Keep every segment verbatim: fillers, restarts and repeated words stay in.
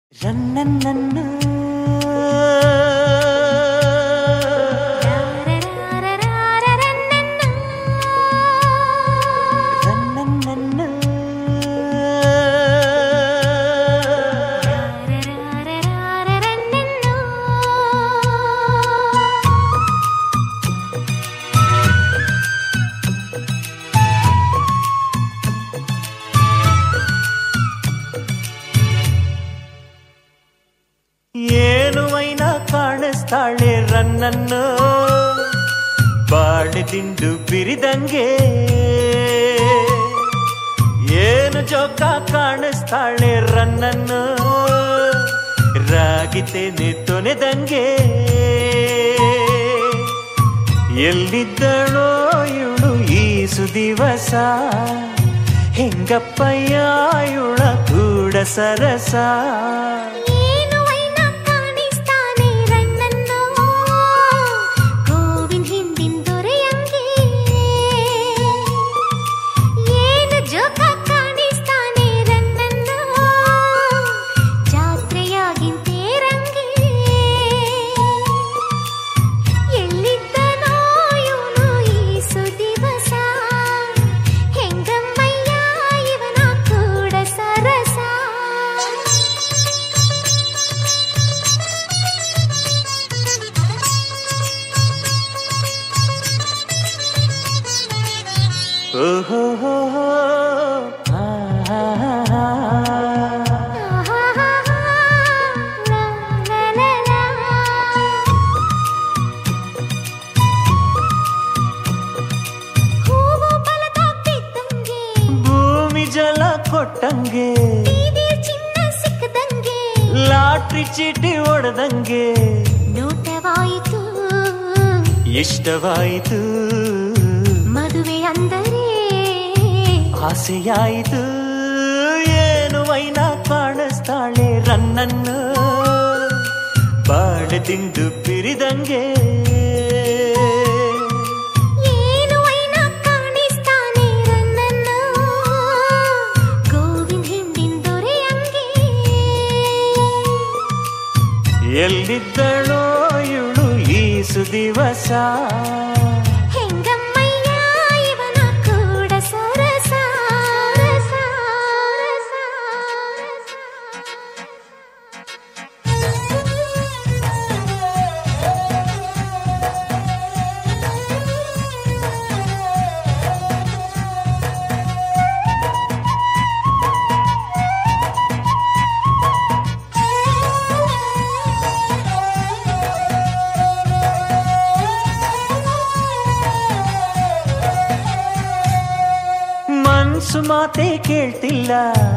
ರನ್ನನ್ನನ್ನ ಏನುವೈನ ಕಾಣಿಸ್ತಾಳೆ ರನ್ನನ್ನು ಬಾಳೆ ದಿಂಡು ಬಿರಿದಂಗೆ ಏನು ಜೋಕ ಕಾಣಿಸ್ತಾಳೆ ರನ್ನನ್ನು ರಾಗಿತೇನೆ ತೊನೆದಂಗೆ ಎಲ್ಲಿದ್ದಳೋ ಇವಳು ಈ ಸುದಿವಸ ಹೆಂಗಪ್ಪಯ್ಯ ಇವಳ ಕೂಡ ಸರಸ ಓಹೋ ಹೋ ಹೋ ಆ ಭೂಮಿ ಜಲ ಕೊಟ್ಟಂಗೆ ಚಿನ್ನ ಸಿಕ್ಕದಂಗೆ ಲಾಟ್ರಿ ಚೀಟಿ ಹೊಡೆದಂಗೆ ನೋಟವಾಯಿತು ಇಷ್ಟವಾಯಿತು ಮದುವೆ ಅಂದರೆ ಆಸೆಯಾಯಿತು ಏನು ವೈನ ಕಾಣಿಸ್ತಾಳೆ ರನ್ನನ್ನು ಬಾಳೆ ತಿಂದು ಪಿರಿದಂಗೆ ಏನು ವೈನ ಕಾಣಿಸ್ತಾನೆ ರನ್ನನ್ನು ಗೋವಿಂದ ಹಿಂದಿನ ದೊರೆಯಂಗೆ ಎಲ್ಲಿದ್ದಳೋ ಇವಳು ಈ ಸುದಿವಸ ಮನ್ಸು ಮಾತೆ ಕೇಳ್ತಿಲ್ಲ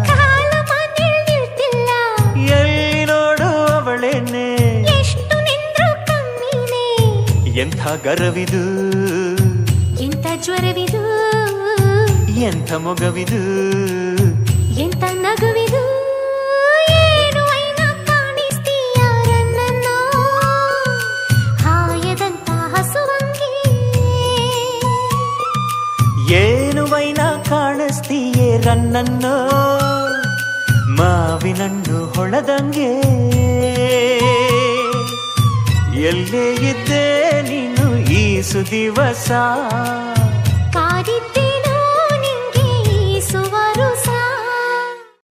ಎಲ್ಲಿ ನೋಡು ಅವಳೇನೆ ಎಷ್ಟು ನಿಂದ್ರು ಕಮ್ಮಿನೇ ಎಂಥ ಗರವಿದು ಎಂಥ ಜ್ವರವಿದು ಎಂಥ ಮೊಗವಿದು ಎಂಥ ನಗುವಿದು ಏನು ವೈನ ಕಾಣಿಸ್ತೀಯ ರನ್ನನ್ನು ಹಾಯದಂತ ಹಸುವಂಗೆ ಏನು ವೈನ ಕಾಣಿಸ್ತೀಯೇ ರನ್ನನ್ನು ಮಾವಿನಣ್ಣು ಹೊಳದಂಗೆ ಎಲ್ಲೇ ಇದ್ದೆ ನೀನು ಈ ಸುದಿವಸ